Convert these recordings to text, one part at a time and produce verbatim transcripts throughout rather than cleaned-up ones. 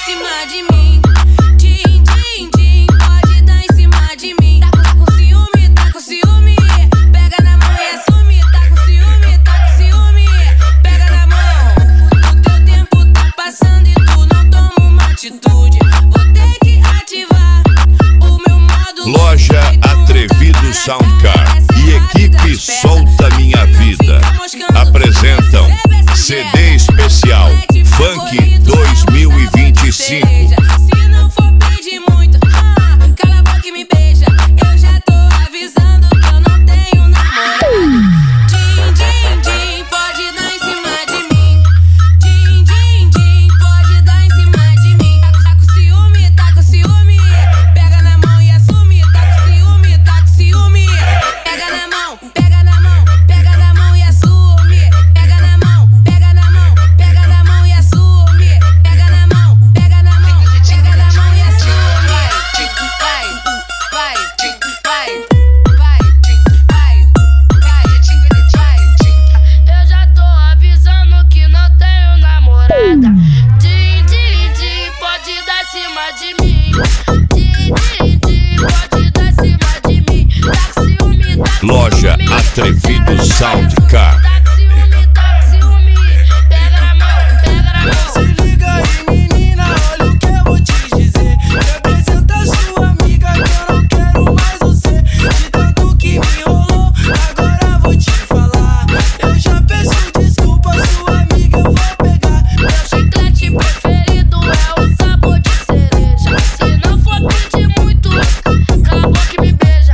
cima de mim. Din, din, din, pode dar em cima de mim. Tá com, tá com ciúme, tá com ciúme. Pega na mão e assume. Tá com ciúme, tá com ciúme. Pega na mão. O teu tempo tá passando e tu não toma uma atitude. Vou ter que ativar o meu modo. Loja Atrevido Soundcar e equipe Solta Minha Vida apresentam C D especial Funk dois mil e vinte e cinco. Se não for pedir muito, ah, cala a boca e me beija. Eu já tô avisando que eu não tenho namorado. Din, din, din, pode dar em cima de mim. Din, din, din, pode dar em cima de mim. Tá, tá com ciúme, tá com ciúme. Pega na mão e assume. Tá com ciúme, tá com ciúme. Pega na mão, pega na mão, pega na mão e assume. Pega na mão, pega na mão, pega na mão e assume. Pega na mão, pega na mão, pega na mão e assume. Vai, vai, vai, vai, vai, vai, vai. Eu já tô avisando que não tenho namorada. Din, din, din, pode dar cima de mim. Din, din, din, pode dar cima de mim. Tá com ciúme, tá com Loja ciúme. Atrevido Soundcar. Tá com ciúme, tá com ciúme. Pega na mão, pega na mão. Se liga aí, menina, olha o que eu vou te dizer. Representa a sua amiga que eu não quero mais você. De tanto que me enrolou, agora vou te falar. Eu já peço desculpa, sua amiga eu vou pegar. Meu chiclete preferido é o sabor de cereja. Se não for pedir muito, cala a boca e me beija.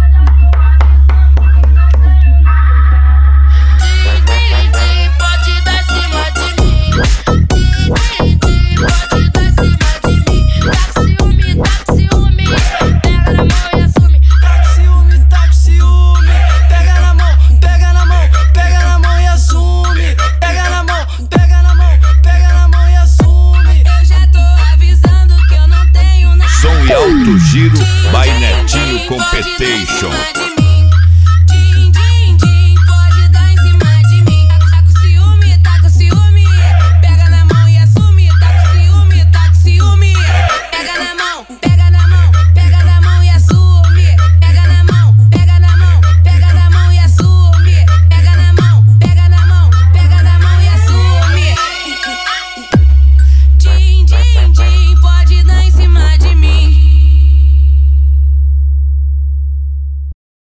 Din, din, din, pode dar cima de mim. Din, din, din, pode dar cima de mim. Tá com ciúme, tá com ciúme. Pega na mão e assume. Tá com ciúme, tá com ciúme. Pega na mão, pega na mão, pega na mão e assume. Pega na mão, pega na mão, pega na mão e assume. Eu já tô avisando que eu não tenho namorado. Som e alto giro by Din, din, Netinho din, pode dar em Competition. cima de